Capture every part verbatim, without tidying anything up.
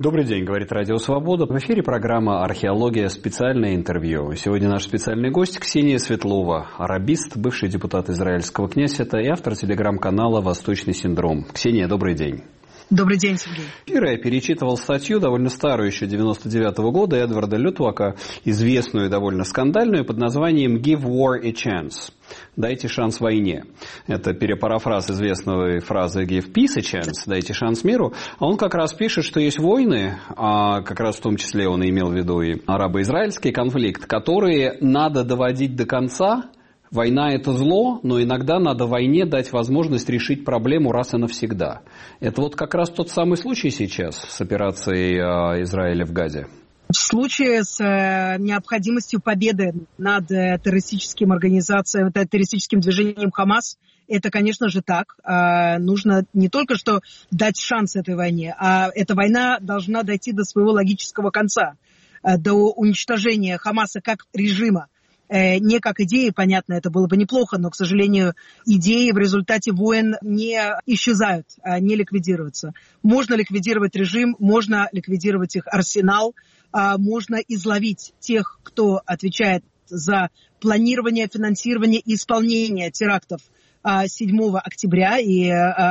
Добрый день, говорит Радио Свобода. В эфире программа «Археология. Специальное интервью». Сегодня наш специальный гость Ксения Светлова, арабист, бывший депутат израильского кнессета и автор телеграм-канала «Восточный синдром». Ксения, добрый день. Добрый день, Сергей. Вчера я перечитывал статью, довольно старую, еще девяносто девятого года, Эдварда Лютвака, известную, довольно скандальную, под названием «Give War a Chance». «Дайте шанс войне». Это перепарафраз известной фразы «Give peace a chance», «Дайте шанс миру». А он как раз пишет, что есть войны, а как раз в том числе он имел в виду и арабо-израильский конфликт, которые надо доводить до конца. Война – это зло, но иногда надо войне дать возможность решить проблему раз и навсегда. Это вот как раз тот самый случай сейчас с операцией Израиля в Газе. В случае с э, необходимостью победы над э, террористическим организацией, э, террористическим движением Хамас, это, конечно же, так. Э, нужно не только что дать шанс этой войне, а эта война должна дойти до своего логического конца, э, до уничтожения Хамаса как режима. Не как идеи, понятно, это было бы неплохо, но, к сожалению, идеи в результате войн не исчезают, не ликвидируются. Можно ликвидировать режим, можно ликвидировать их арсенал, можно изловить тех, кто отвечает за планирование, финансирование и исполнение терактов седьмого октября и,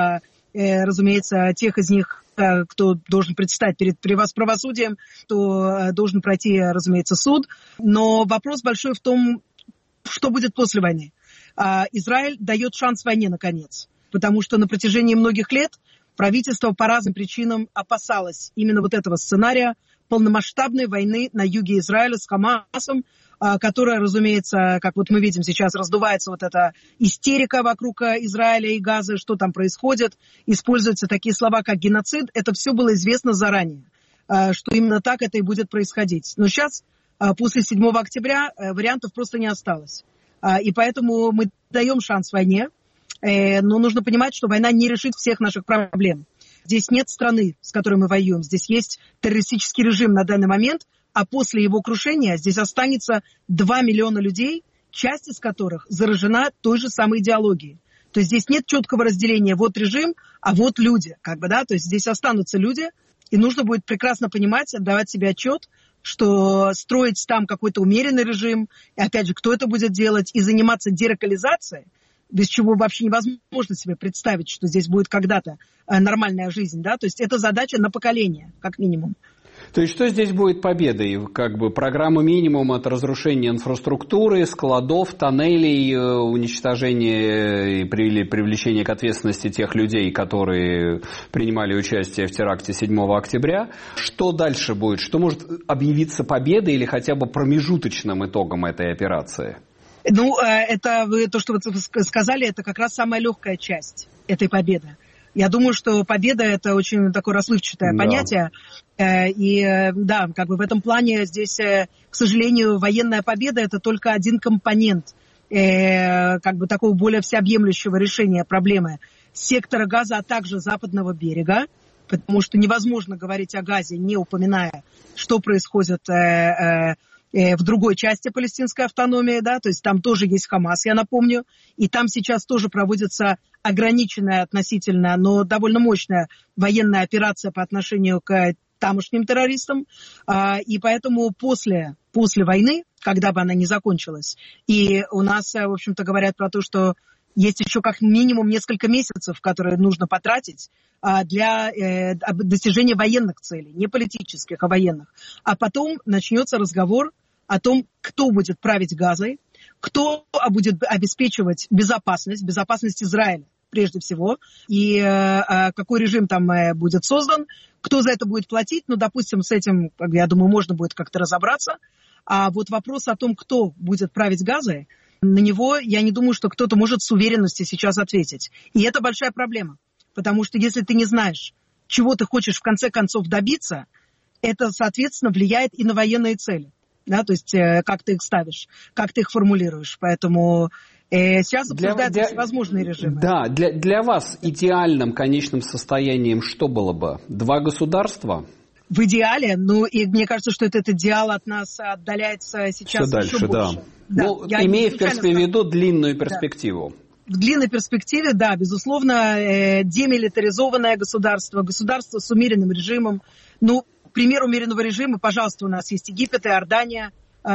разумеется, тех из них, кто должен предстать перед правосудием, кто должен пройти, разумеется, суд. Но вопрос большой в том, что будет после войны. Израиль дает шанс войне, наконец, потому что на протяжении многих лет правительство по разным причинам опасалось именно вот этого сценария полномасштабной войны на юге Израиля с Хамасом, которая, разумеется, как вот мы видим сейчас, раздувается вот эта истерика вокруг Израиля и Газы, что там происходит, используются такие слова, как геноцид. Это все было известно заранее, что именно так это и будет происходить. Но сейчас, после седьмого октября, вариантов просто не осталось. И поэтому мы даем шанс войне, но нужно понимать, что война не решит всех наших проблем. Здесь нет страны, с которой мы воюем, здесь есть террористический режим на данный момент, а после его крушения здесь останется два миллиона людей, часть из которых заражена той же самой идеологией. То есть здесь нет четкого разделения вот режим, а вот люди. Как бы, да? То есть здесь останутся люди, и нужно будет прекрасно понимать, отдавать себе отчет, что строить там какой-то умеренный режим, и опять же, кто это будет делать, и заниматься деракализацией, без чего вообще невозможно себе представить, что здесь будет когда-то нормальная жизнь. Да? То есть это задача на поколение, как минимум. То есть что здесь будет победой? Как бы программа минимум — это разрушение инфраструктуры, складов, тоннелей, уничтожение и привлечение к ответственности тех людей, которые принимали участие в теракте седьмого октября. Что дальше будет? Что может объявиться победой или хотя бы промежуточным итогом этой операции? Ну, это вы, то, что вы сказали, это как раз самая легкая часть этой победы. Я думаю, что победа – это очень такое расплывчатое да. понятие. И да, как бы в этом плане здесь, к сожалению, военная победа – это только один компонент как бы такого более всеобъемлющего решения проблемы сектора Газа, а также западного берега. Потому что невозможно говорить о Газе, не упоминая, что происходит в другой части палестинской автономии, да, то есть там тоже есть Хамас, я напомню, и там сейчас тоже проводится ограниченная относительно, но довольно мощная военная операция по отношению к тамошним террористам, и поэтому после, после войны, когда бы она ни закончилась, и у нас, в общем-то, говорят про то, что есть еще как минимум несколько месяцев, которые нужно потратить для достижения военных целей, не политических, а военных, а потом начнется разговор о том, кто будет править Газой, кто будет обеспечивать безопасность, безопасность Израиля прежде всего, и э, какой режим там э, будет создан, кто за это будет платить, ну, допустим, с этим, я думаю, можно будет как-то разобраться. А вот вопрос о том, кто будет править Газой, на него, я не думаю, что кто-то может с уверенностью сейчас ответить. И это большая проблема, потому что если ты не знаешь, чего ты хочешь в конце концов добиться, это, соответственно, влияет и на военные цели. Да, то есть э, как ты их ставишь, как ты их формулируешь. Поэтому э, сейчас обсуждаются для, всевозможные режимы. Да, для, для вас идеальным конечным состоянием что было бы? Два государства? В идеале, ну и мне кажется, что этот идеал от нас отдаляется сейчас все дальше, еще больше. Да. Да. Ну, имея в виду длинную перспективу. Да. В длинной перспективе, да, безусловно, э, демилитаризованное государство, государство с умеренным режимом. Ну, пример умеренного режима, пожалуйста, у нас есть Египет, Иордания,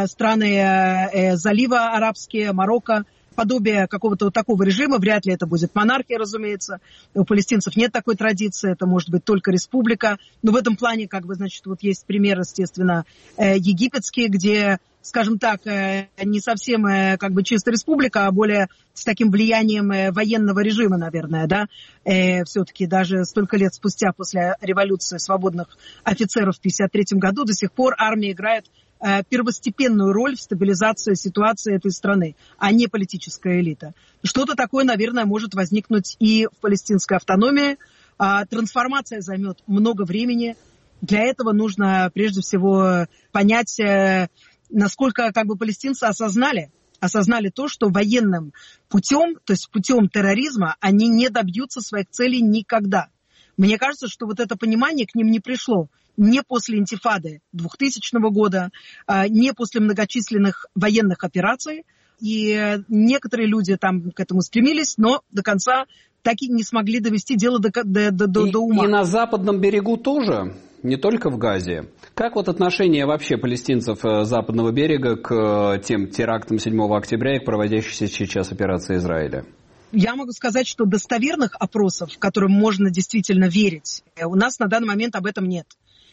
страны залива арабские, Марокко. Подобие какого-то вот такого режима, вряд ли это будет монархия, разумеется. У палестинцев нет такой традиции, это может быть только республика. Но в этом плане, как бы, значит, вот есть пример, естественно, египетский, где, скажем так, не совсем как бы чисто республика, а более с таким влиянием военного режима, наверное, да. Все-таки даже столько лет спустя после революции свободных офицеров в пятьдесят третьем году до сих пор армия играет первостепенную роль в стабилизации ситуации этой страны, а не политическая элита. Что-то такое, наверное, может возникнуть и в палестинской автономии. Трансформация займет много времени. Для этого нужно прежде всего понять, насколько как бы палестинцы осознали, осознали то, что военным путем, то есть путем терроризма, они не добьются своих целей никогда. Мне кажется, что вот это понимание к ним не пришло не после интифады двухтысячного года, не после многочисленных военных операций. И некоторые люди там к этому стремились, но до конца так и не смогли довести дело до, до, до, и, до ума. И на западном берегу тоже, не только в Газе. Как вот отношение вообще палестинцев западного берега к тем терактам седьмого октября и к проводящейся сейчас операции Израиля? Я могу сказать, что достоверных опросов, которым можно действительно верить, у нас на данный момент об этом нет.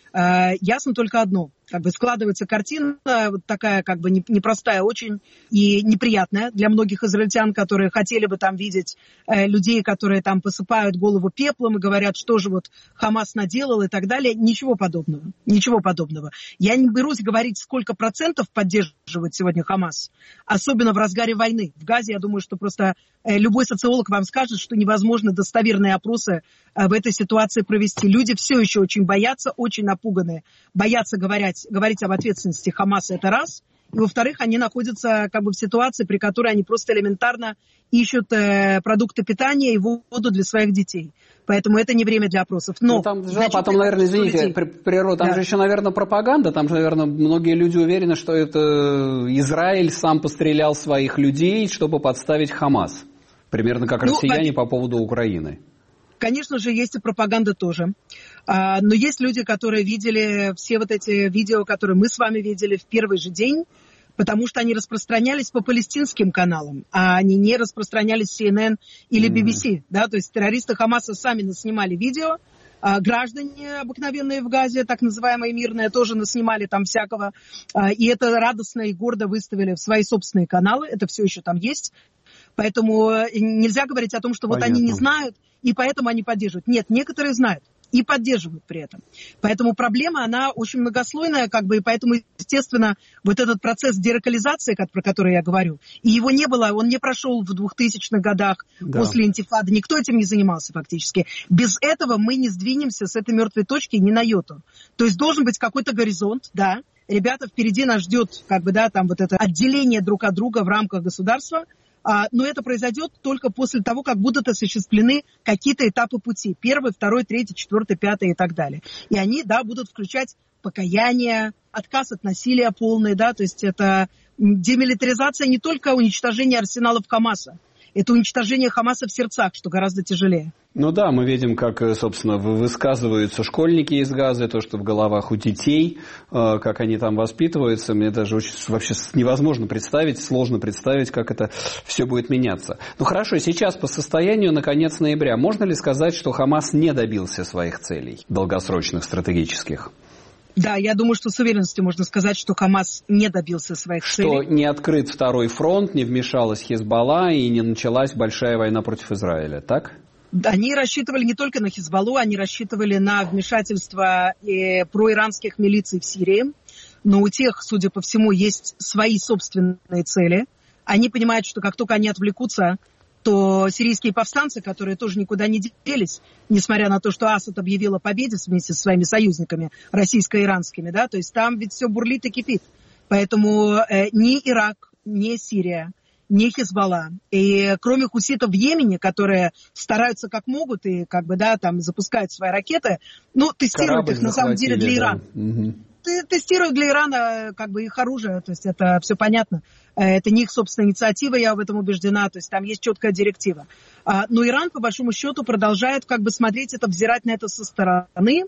Ясно только одно. Как бы складывается картина вот такая как бы непростая очень и неприятная для многих израильтян, которые хотели бы там видеть э, людей, которые там посыпают голову пеплом и говорят, что же вот Хамас наделал и так далее. Ничего подобного. Ничего подобного. Я не берусь говорить, сколько процентов поддерживает сегодня Хамас, особенно в разгаре войны. В Газе, я думаю, что просто э, любой социолог вам скажет, что невозможно достоверные опросы э, в этой ситуации провести. Люди все еще очень боятся, очень напуганы, боятся говорить говорить об ответственности Хамаса, это раз. И, во-вторых, они находятся как бы в ситуации, при которой они просто элементарно ищут э, продукты питания и воду для своих детей. Поэтому это не время для опросов. Но, ну, там же, потом, наверное, извините, природа, там да. же еще, наверное, пропаганда. Там же, наверное, многие люди уверены, что это Израиль сам пострелял своих людей, чтобы подставить Хамас. Примерно как ну, россияне по поводу Украины. Конечно же, есть и пропаганда тоже. Но есть люди, которые видели все вот эти видео, которые мы с вами видели в первый же день, потому что они распространялись по палестинским каналам, а они не распространялись в си эн эн или би би си. Mm-hmm. Да? То есть террористы Хамаса сами наснимали видео, а граждане обыкновенные в Газе, так называемые мирные, тоже наснимали там всякого. И это радостно и гордо выставили в свои собственные каналы. Это все еще там есть. Поэтому нельзя говорить о том, что Понятно. Вот они не знают, и поэтому они поддерживают. Нет, некоторые знают и поддерживают при этом. Поэтому проблема, она очень многослойная, как бы, и поэтому, естественно, вот этот процесс деракализации, про который я говорю, и его не было, он не прошел в двухтысячных годах да. после интифады, никто этим не занимался фактически. Без этого мы не сдвинемся с этой мертвой точки ни на йоту. То есть должен быть какой-то горизонт, да, ребята, впереди нас ждет, как бы, да, там вот это отделение друг от друга в рамках государства, но это произойдет только после того, как будут осуществлены какие-то этапы пути. Первый, второй, третий, четвертый, пятый и так далее. И они, да, будут включать покаяние, отказ от насилия полный, да, то есть это демилитаризация не только уничтожение арсеналов Хамаса, это уничтожение Хамаса в сердцах, что гораздо тяжелее. Ну да, мы видим, как, собственно, высказываются школьники из Газы, то, что в головах у детей, как они там воспитываются. Мне даже очень, вообще невозможно представить, сложно представить, как это все будет меняться. Ну хорошо, сейчас по состоянию на конец ноября можно ли сказать, что Хамас не добился своих целей долгосрочных, стратегических? Да, я думаю, что с уверенностью можно сказать, что Хамас не добился своих что целей. Что не открыт второй фронт, не вмешалась Хизбалла и не началась большая война против Израиля, так? Они рассчитывали не только на Хизбаллу, они рассчитывали на вмешательство э, проиранских милиций в Сирии. Но у тех, судя по всему, есть свои собственные цели. Они понимают, что как только они отвлекутся, то сирийские повстанцы, которые тоже никуда не делись, несмотря на то, что Асад объявил о победе вместе со своими союзниками, российско-иранскими, да, то есть там ведь все бурлит и кипит. Поэтому э, ни Ирак, ни Сирия, ни Хизбалла, и кроме хуситов в Йемене, которые стараются как могут и как бы, да, там запускают свои ракеты, ну, тестируют Корабль их на самом деле для Ирана. Да. Угу. Тестируют для Ирана как бы их оружие, то есть это все понятно. Это не их собственная инициатива, я в этом убеждена, то есть там есть четкая директива. Но Иран, по большому счету, продолжает как бы смотреть это, взирать на это со стороны,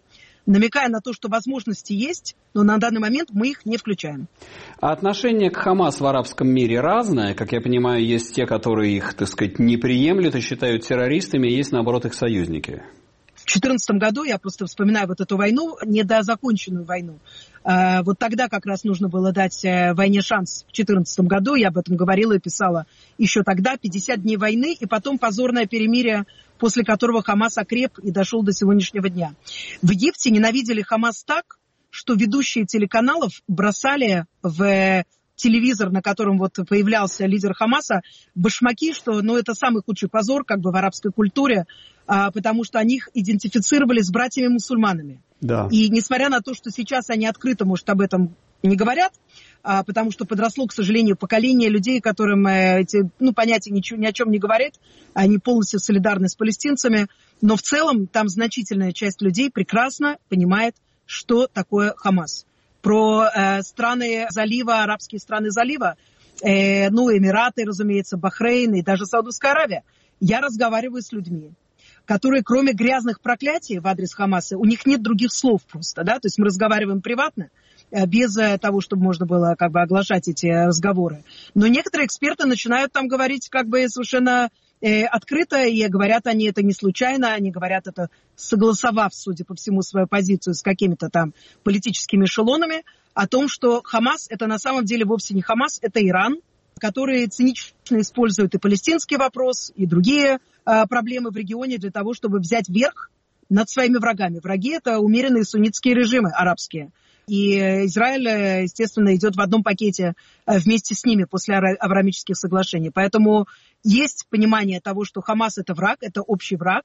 намекая на то, что возможности есть, но на данный момент мы их не включаем. А отношение к Хамас в арабском мире разное. Как я понимаю, есть те, которые их, так сказать, не приемлют и считают террористами, и есть, наоборот, их союзники. В две тысячи четырнадцатом году, я просто вспоминаю вот эту войну, недозаконченную войну, вот тогда как раз нужно было дать войне шанс. В две тысячи четырнадцатом году, я об этом говорила и писала еще тогда, пятьдесят дней войны, и потом позорное перемирие, после которого Хамас окреп и дошел до сегодняшнего дня. В Египте ненавидели Хамас так, что ведущие телеканалов бросали в телевизор, на котором вот появлялся лидер Хамаса, башмаки, что ну, это самый худший позор как бы в арабской культуре, а, потому что они их идентифицировали с братьями-мусульманами. Да. И несмотря на то, что сейчас они открыто, может, об этом не говорят, а, потому что подросло, к сожалению, поколение людей, которым э, эти ну, понятия ничего, ни о чем не говорят, они полностью солидарны с палестинцами, но в целом там значительная часть людей прекрасно понимает, что такое Хамас. Про э, страны залива, арабские страны залива, э, ну, Эмираты, разумеется, Бахрейн и даже Саудовская Аравия. Я разговариваю с людьми, которые, кроме грязных проклятий в адрес Хамаса, у них нет других слов просто, да, то есть мы разговариваем приватно, э, без э, того, чтобы можно было как бы оглашать эти разговоры. Но некоторые эксперты начинают там говорить как бы совершенно э, открыто, и говорят они это не случайно, они говорят это согласовав, судя по всему, свою позицию с какими-то там политическими эшелонами, о том, что Хамас это на самом деле вовсе не Хамас, это Иран, который цинично использует и палестинский вопрос, и другие э, проблемы в регионе для того, чтобы взять верх над своими врагами. Враги это умеренные суннитские режимы арабские. И Израиль, естественно, идет в одном пакете вместе с ними после Авраамических соглашений. Поэтому есть понимание того, что Хамас это враг, это общий враг.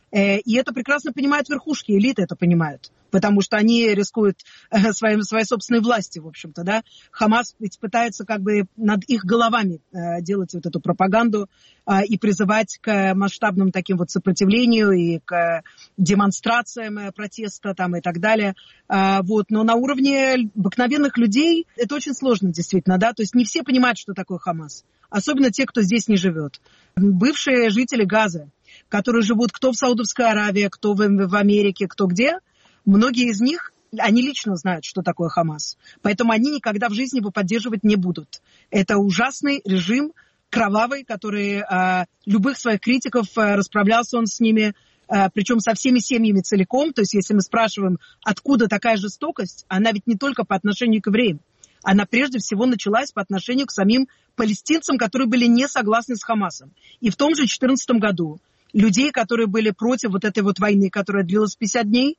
И это прекрасно понимают верхушки, элиты это понимают, потому что они рискуют своим, своей собственной властью, в общем-то, да. Хамас ведь пытается как бы над их головами делать вот эту пропаганду и призывать к масштабным таким вот сопротивлению и к демонстрациям протеста там и так далее. Вот. Но на уровне обыкновенных людей это очень сложно действительно, да, то есть не все понимают, что такое Хамас, особенно те, кто здесь не живет. Бывшие жители Газы, которые живут кто в Саудовской Аравии, кто в, в Америке, кто где, многие из них, они лично знают, что такое Хамас. Поэтому они никогда в жизни его поддерживать не будут. Это ужасный режим, кровавый, который а, любых своих критиков, а, расправлялся он с ними, а, причем со всеми семьями целиком. То есть если мы спрашиваем, откуда такая жестокость, она ведь не только по отношению к евреям. Она прежде всего началась по отношению к самим палестинцам, которые были не согласны с Хамасом. И в том же две тысячи четырнадцатом году людей, которые были против вот этой вот войны, которая длилась пятьдесят дней,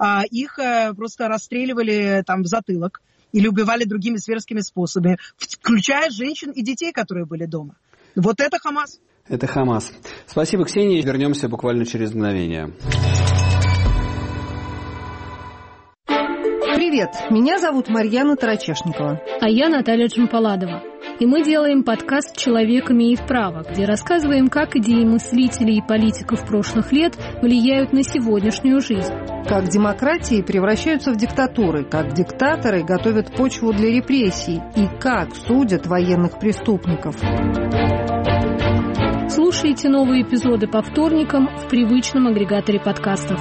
их просто расстреливали там в затылок или убивали другими зверскими способами, включая женщин и детей, которые были дома. Вот это Хамас. Это Хамас. Спасибо, Ксения. Вернемся буквально через мгновение. Привет, меня зовут Марьяна Тарачешникова. А я Наталья Джампаладова. И мы делаем подкаст «Человек имеет право», где рассказываем, как идеи мыслителей и политиков прошлых лет влияют на сегодняшнюю жизнь. Как демократии превращаются в диктатуры, как диктаторы готовят почву для репрессий и как судят военных преступников. Слушайте новые эпизоды по вторникам в привычном агрегаторе подкастов.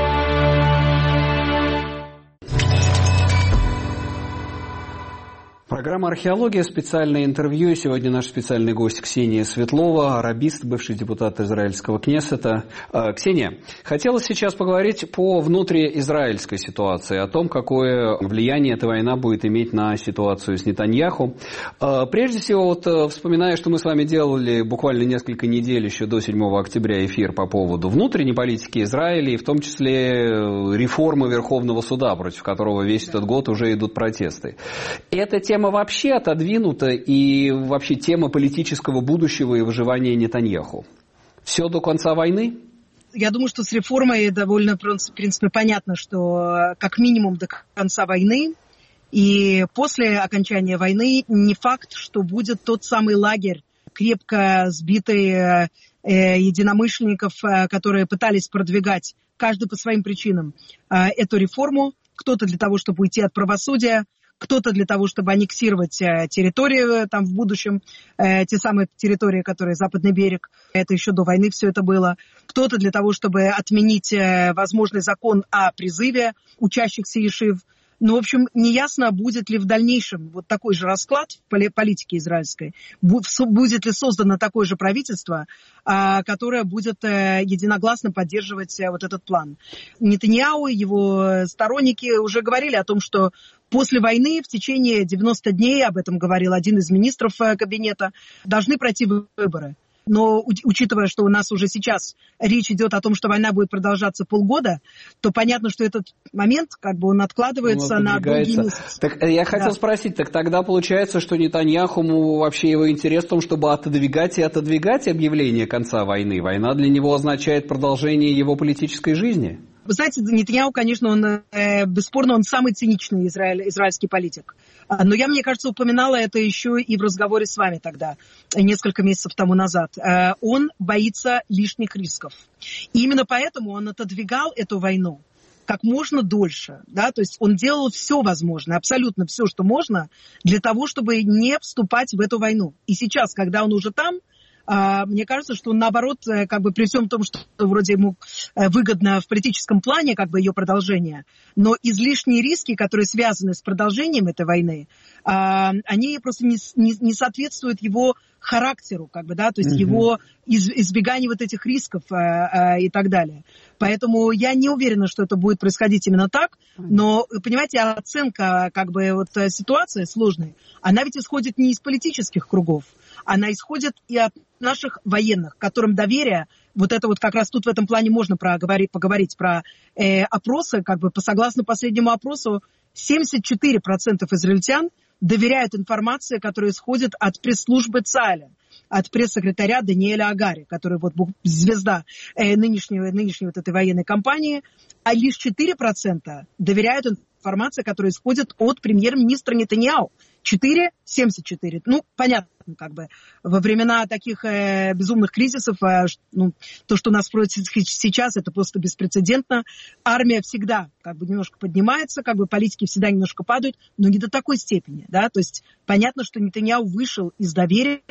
Программа «Археология», специальное интервью. Сегодня наш специальный гость Ксения Светлова, арабист, бывший депутат израильского Кнессета. Ксения, хотелось сейчас поговорить по внутриизраильской ситуации, о том, какое влияние эта война будет иметь на ситуацию с Нетаньяху. Прежде всего, вот, вспоминая, что мы с вами делали буквально несколько недель еще до седьмого октября эфир по поводу внутренней политики Израиля, и в том числе реформы Верховного суда, против которого весь этот год уже идут протесты. Эта тема вообще отодвинута, и вообще тема политического будущего и выживания Нетаньяху. Все до конца войны? Я думаю, что с реформой довольно, в принципе, понятно, что как минимум до конца войны, и после окончания войны не факт, что будет тот самый лагерь, крепко сбитый э, единомышленников, э, которые пытались продвигать, каждый по своим причинам, э, эту реформу. Кто-то для того, чтобы уйти от правосудия, кто-то для того, чтобы аннексировать территории там в будущем, те самые территории, которые Западный берег, это еще до войны все это было, кто-то для того, чтобы отменить возможный закон о призыве учащихся ешив. Ну, в общем, неясно, будет ли в дальнейшем вот такой же расклад в политике израильской, будет ли создано такое же правительство, которое будет единогласно поддерживать вот этот план. Нетаньяху и его сторонники уже говорили о том, что после войны в течение девяноста дней, об этом говорил один из министров кабинета, должны пройти выборы. Но учитывая, что у нас уже сейчас речь идет о том, что война будет продолжаться полгода, то понятно, что этот момент, как бы он откладывается он на долгие месяцы. Так я хотел да. спросить, так тогда получается, что Нетаньяху вообще его интерес в том, чтобы отодвигать и отодвигать объявление конца войны. Война для него означает продолжение его политической жизни? Вы знаете, Нетаньяху, конечно, он, э, бесспорно, он самый циничный израиль, израильский политик. Но я, мне кажется, упоминала это еще и в разговоре с вами тогда, несколько месяцев тому назад. Э, он боится лишних рисков. И именно поэтому он отодвигал эту войну как можно дольше. Да? То есть он делал все возможное, абсолютно все, что можно, для того, чтобы не вступать в эту войну. И сейчас, когда он уже там, мне кажется, что он, наоборот, как бы при всем том, что вроде ему выгодно в политическом плане как бы ее продолжение, но излишние риски, которые связаны с продолжением этой войны, они просто не, не, не соответствуют его характеру, как бы, да, то есть mm-hmm. его из, избегание вот этих рисков и так далее. Поэтому я не уверена, что это будет происходить именно так, но, понимаете, оценка как бы вот ситуации сложной, она ведь исходит не из политических кругов, она исходит и от наших военных, которым доверие, вот это вот как раз тут в этом плане можно проговорить, поговорить про э, опросы, как бы по, согласно последнему опросу, семьдесят четыре процента израильтян доверяют информации, которая исходит от пресс-службы ЦАЭЛа, от пресс-секретаря Даниэля Агари, который вот звезда э, нынешней, нынешней вот этой военной кампании, а лишь четыре процента доверяют информации, которая исходит от премьер-министра Нетаньяху. четыре, семьдесят четыре. Ну, понятно, как бы во времена таких э, безумных кризисов, э, ну, то, что у нас происходит сейчас, это просто беспрецедентно. Армия всегда как бы немножко поднимается, как бы политики всегда немножко падают, но не до такой степени, да, то есть понятно, что Нетаньяху вышел из доверия,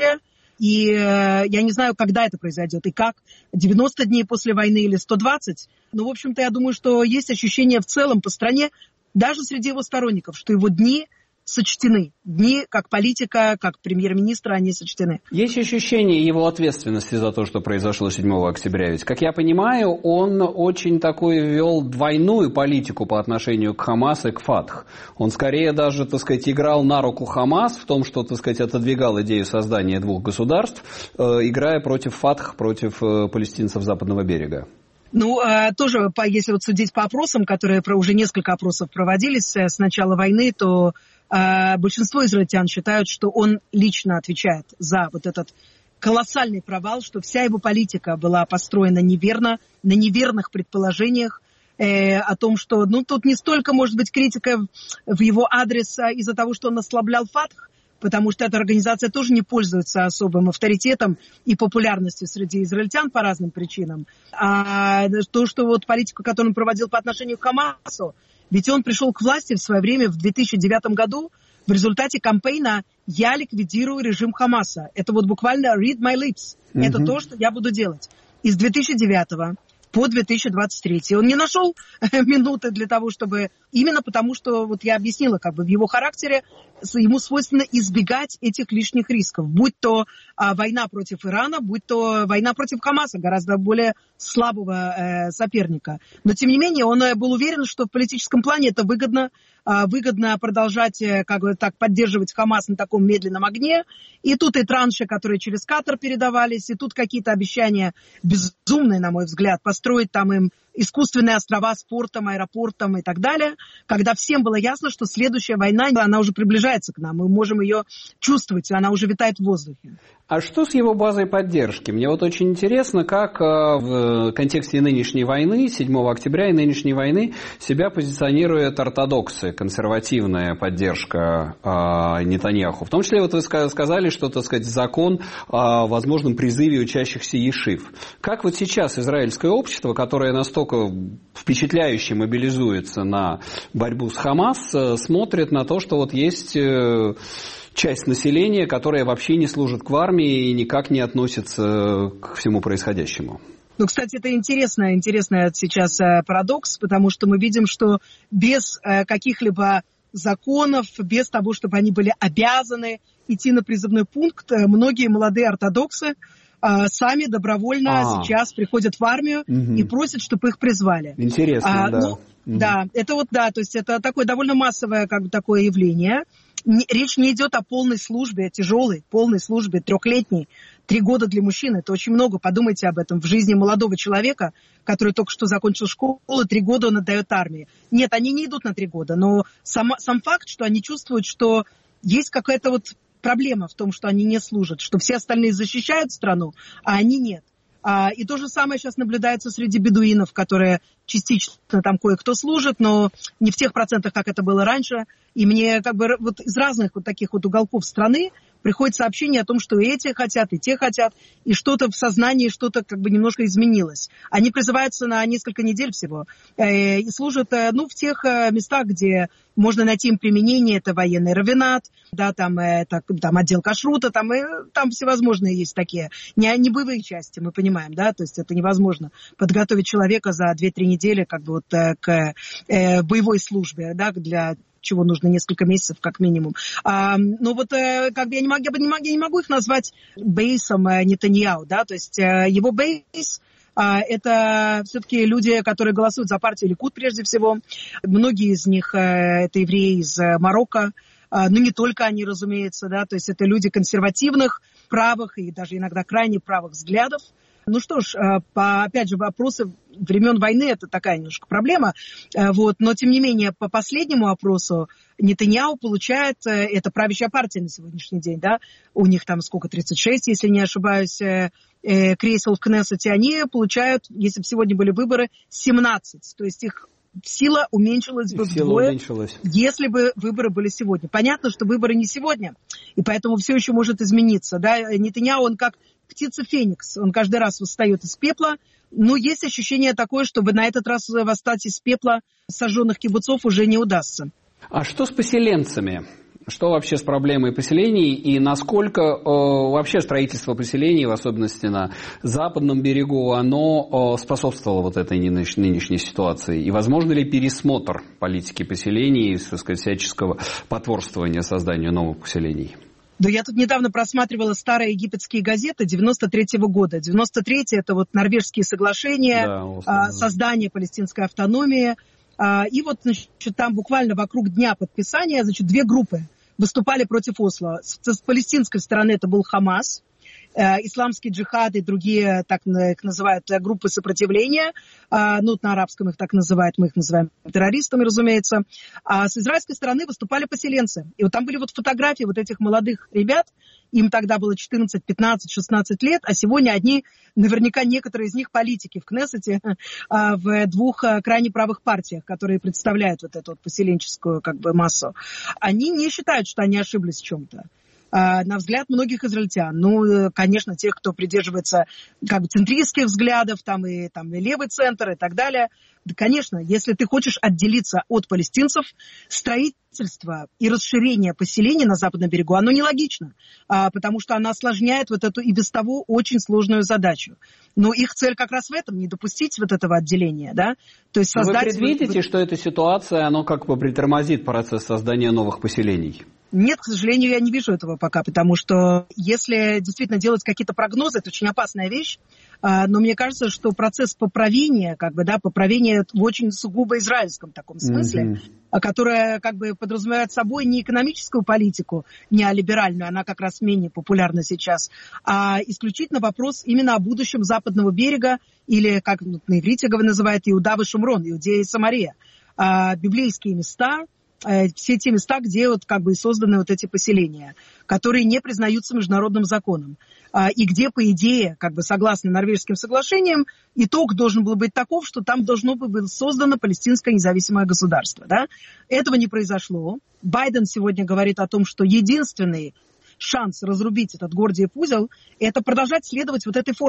и э, я не знаю, когда это произойдет и как, девяносто дней после войны или сто двадцать, но, в общем-то, я думаю, что есть ощущение в целом по стране, даже среди его сторонников, что его дни сочтены. Дни как политика, как премьер-министра, они сочтены. Есть ощущение его ответственности за то, что произошло седьмого октября. Ведь, как я понимаю, он очень такой вел двойную политику по отношению к Хамас и к Фатх. Он скорее даже, так сказать, играл на руку Хамас в том, что, так сказать, отодвигал идею создания двух государств, э, играя против Фатх, против э, палестинцев Западного берега. Ну, тоже, если вот судить по опросам, которые уже несколько опросов проводились с начала войны, то большинство израильтян считают, что он лично отвечает за вот этот колоссальный провал, что вся его политика была построена неверно, на неверных предположениях, э, о том, что, ну, тут не столько, может быть, критика в его адрес из-за того, что он ослаблял Фатх, потому что эта организация тоже не пользуется особым авторитетом и популярностью среди израильтян по разным причинам. А то, что вот политику, которую он проводил по отношению к Хамасу, ведь он пришел к власти в свое время в две тысячи девятом году в результате кампейна «Я ликвидирую режим Хамаса». Это вот буквально «read my lips». Mm-hmm. Это то, что я буду делать. И с две тысячи девятого по две тысячи двадцать третий он не нашел минуты для того, чтобы... Именно потому, что, вот я объяснила, как бы в его характере ему свойственно избегать этих лишних рисков. Будь то а, война против Ирана, будь то война против Хамаса, гораздо более слабого э, соперника. Но, тем не менее, он был уверен, что в политическом плане это выгодно, э, выгодно продолжать, э, как бы так, поддерживать Хамас на таком медленном огне. И тут и транши, которые через Катар передавались, и тут какие-то обещания безумные, на мой взгляд, построить там им искусственные острова с портом, аэропортом и так далее, когда всем было ясно, что следующая война, она уже приближается к нам, мы можем ее чувствовать, она уже витает в воздухе. А что с его базой поддержки? Мне вот очень интересно, как в контексте нынешней войны, седьмого октября и нынешней войны, себя позиционируют ортодоксы, консервативная поддержка э, Нетаньяху. В том числе, вот вы сказали, что, так сказать, закон о возможном призыве учащихся ешив. Как вот сейчас израильское общество, которое настолько настолько впечатляюще мобилизуется на борьбу с Хамас, смотрит на то, что вот есть часть населения, которая вообще не служит в армии и никак не относится к всему происходящему. Ну, кстати, это интересный, интересный сейчас парадокс, потому что мы видим, что без каких-либо законов, без того, чтобы они были обязаны идти на призывной пункт, многие молодые ортодоксы сами добровольно а. сейчас приходят в армию угу. и просят, чтобы их призвали. Интересно, а, да. Ну, угу. Да, это вот, да, то есть это такое довольно массовое как бы такое явление. Не, речь не идет о полной службе, тяжелой, полной службе, трехлетней. Три года для мужчин – это очень много. Подумайте об этом. В жизни молодого человека, который только что закончил школу, три года он отдает армии. Нет, они не идут на три года, но сам, сам факт, что они чувствуют, что есть какая-то вот проблема в том, что они не служат, что все остальные защищают страну, а они нет. А, и то же самое сейчас наблюдается среди бедуинов, которые частично там кое-кто служит, но не в тех процентах, как это было раньше. И мне как бы вот из разных вот таких вот уголков страны приходит сообщение о том, что и эти хотят, и те хотят, и что-то в сознании, что-то как бы немножко изменилось. Они призываются на несколько недель всего э, и служат, э, ну, в тех э, местах, где можно найти им применение. Это военный равенат, да, там, э, так, там отдел кашрута, там, э, там всевозможные есть такие. Не, не боевые части, мы понимаем, да, то есть это невозможно подготовить человека за две-три недели как бы вот э, к э, боевой службе, да, для чего нужно несколько месяцев как минимум. А, но вот э, как бы я не могу, я не могу, я не могу их назвать бейсом э, Нетаньяху, да, то есть э, его бейс э, это все-таки люди, которые голосуют за партию Ликуд прежде всего. Многие из них э, это евреи из э, Марокко, э, но не только они, разумеется, да, то есть это люди консервативных, правых и даже иногда крайне правых взглядов. Ну что ж, по, опять же, вопросы времен войны – это такая немножко проблема. Вот. Но, тем не менее, по последнему опросу Нетаньяху получает, это правящая партия на сегодняшний день, да, у них там сколько, тридцать шесть, если не ошибаюсь, кресел в Кнессете, они получают, если бы сегодня были выборы, семнадцать. То есть их сила уменьшилась бы вдвое, если бы выборы были сегодня. Понятно, что выборы не сегодня, и поэтому все еще может измениться. Да? Нетаньяху, он как птица Феникс, он каждый раз восстает из пепла, но есть ощущение такое, чтобы на этот раз восстать из пепла сожженных кибуцов уже не удастся. А что с поселенцами? Что вообще с проблемой поселений и насколько э, вообще строительство поселений, в особенности на западном берегу, оно э, способствовало вот этой нынешней ситуации? И возможно ли пересмотр политики поселений, так сказать, всяческого потворствования созданию новых поселений? Да, я тут недавно просматривала старые египетские газеты девяносто третьего года. девяносто третий это вот норвежские соглашения, да, создание палестинской автономии. И вот, значит, там буквально вокруг дня подписания, значит, две группы выступали против Осло. С, с палестинской стороны это был Хамас, э, исламский джихад и другие, так их называют, группы сопротивления. Э, ну, на арабском их так называют, мы их называем террористами, разумеется. А с израильской стороны выступали поселенцы. И вот там были вот фотографии вот этих молодых ребят. Им тогда было четырнадцать, пятнадцать, шестнадцать лет, а сегодня одни, наверняка некоторые из них политики в Кнессете, в двух крайне правых партиях, которые представляют вот эту вот поселенческую как бы массу. Они не считают, что они ошиблись в чем-то. На взгляд многих израильтян. Ну, конечно, тех, кто придерживается как бы центристских взглядов, там и, там, и левый центр и так далее. Да, конечно, если ты хочешь отделиться от палестинцев, строительство и расширение поселений на западном берегу, оно нелогично, а, потому что оно осложняет вот эту и без того очень сложную задачу. Но их цель как раз в этом, не допустить вот этого отделения, да? То есть создать... Вы предвидите, что эта ситуация, она как бы притормозит процесс создания новых поселений? Нет, к сожалению, я не вижу этого пока, потому что если действительно делать какие-то прогнозы, это очень опасная вещь, но мне кажется, что процесс поправения, как бы, да, поправения в очень сугубо израильском таком смысле, mm-hmm. которая как бы подразумевает собой не экономическую политику неолиберальную, она как раз менее популярна сейчас, а исключительно вопрос именно о будущем западного берега, или, как на иврите называют, Иуда и Шумрон, Иудея и Самария, библейские места, все те места, где вот как бы созданы вот эти поселения, которые не признаются международным законом. И где, по идее, как бы согласно норвежским соглашениям, итог должен был быть таков, что там должно быть создано палестинское независимое государство. Да? Этого не произошло. Байден сегодня говорит о том, что единственный шанс разрубить этот Гордиев узел – это продолжать следовать вот этой формуле.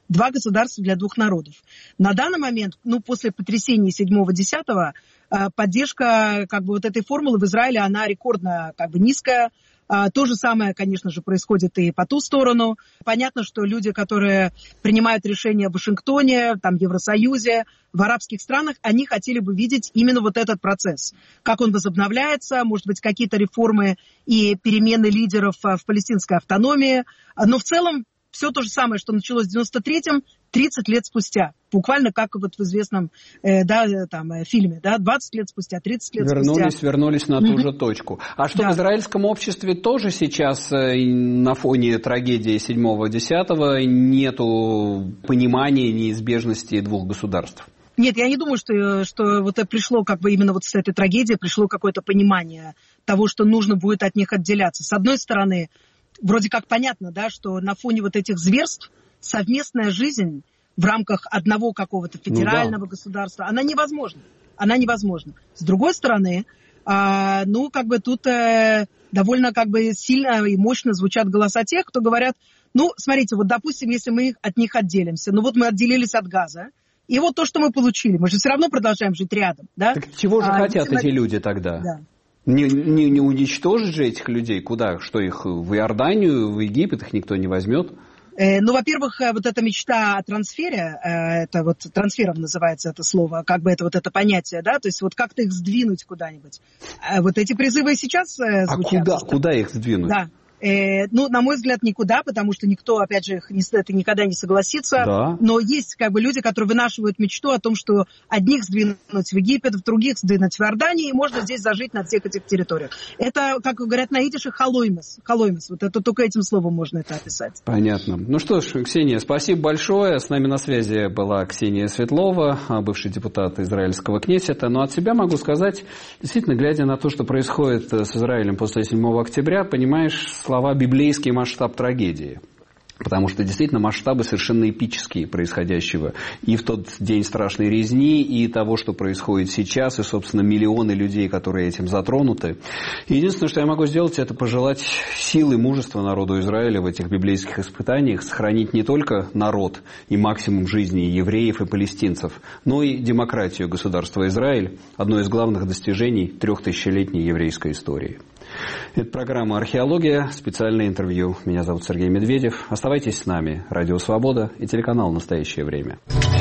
два государства для двух народов. На данный момент, ну, после потрясений седьмого-десятого, поддержка как бы вот этой формулы в Израиле, она рекордно как бы низкая. То же самое, конечно же, происходит и по ту сторону. Понятно, что люди, которые принимают решения в Вашингтоне, там, в Евросоюзе, в арабских странах, они хотели бы видеть именно вот этот процесс. Как он возобновляется, может быть, какие-то реформы и перемены лидеров в палестинской автономии. Но в целом все то же самое, что началось в девяносто третьем, тридцать лет спустя. Буквально как вот в известном э, да, там, э, фильме, да, двадцать лет спустя, тридцать лет вернулись, спустя. Вернулись на ту же точку. А что, да. В израильском обществе тоже сейчас э, на фоне трагедии седьмого-десятого нету понимания неизбежности двух государств? Нет, я не думаю, что, что вот это пришло как бы именно вот с этой трагедии, пришло какое-то понимание того, что нужно будет от них отделяться. С одной стороны, вроде как понятно, да, что на фоне вот этих зверств совместная жизнь в рамках одного какого-то федерального ну, да. государства, она невозможна. Она невозможна. С другой стороны, а, ну, как бы тут э, довольно как бы сильно и мощно звучат голоса тех, кто говорят, ну, смотрите, вот, допустим, если мы от них отделимся, ну, вот мы отделились от газа, и вот то, что мы получили, мы же все равно продолжаем жить рядом, да? Так чего же а, хотят эти мы... люди тогда? Да. Не, не, не уничтожить же этих людей? Куда? Что их в Иорданию, в Египет их никто не возьмет? Э, ну, во-первых, вот эта мечта о трансфере, э, это вот трансфером называется это слово, как бы это вот это понятие, да, то есть вот как-то их сдвинуть куда-нибудь. Э, вот эти призывы сейчас э, звучат. А куда, куда их сдвинуть? Да. Э, ну, на мой взгляд, никуда, потому что никто, опять же, их не, это никогда не согласится. Да. Но есть как бы люди, которые вынашивают мечту о том, что одних сдвинуть в Египет, в других сдвинуть в Иордании, и можно здесь зажить на всех этих территориях. Это, как говорят на идише, халоймес. Халоймес. Вот это только этим словом можно это описать. Понятно. Ну что ж, Ксения, спасибо большое. С нами на связи была Ксения Светлова, бывший депутат израильского Кнессета. Но от себя могу сказать, действительно, глядя на то, что происходит с Израилем после седьмого октября, понимаешь, слова «библейский масштаб трагедии». Потому что действительно масштабы совершенно эпические происходящего и в тот день страшной резни, и того, что происходит сейчас, и, собственно, миллионы людей, которые этим затронуты. Единственное, что я могу сделать, это пожелать силы и мужества народу Израиля в этих библейских испытаниях, сохранить не только народ и максимум жизни евреев и палестинцев, но и демократию государства Израиль, одно из главных достижений трехтысячелетней еврейской истории. Это программа «Археология», специальное интервью. Меня зовут Сергей Медведев. Оставайтесь с нами. Радио «Свобода» и телеканал «Настоящее время».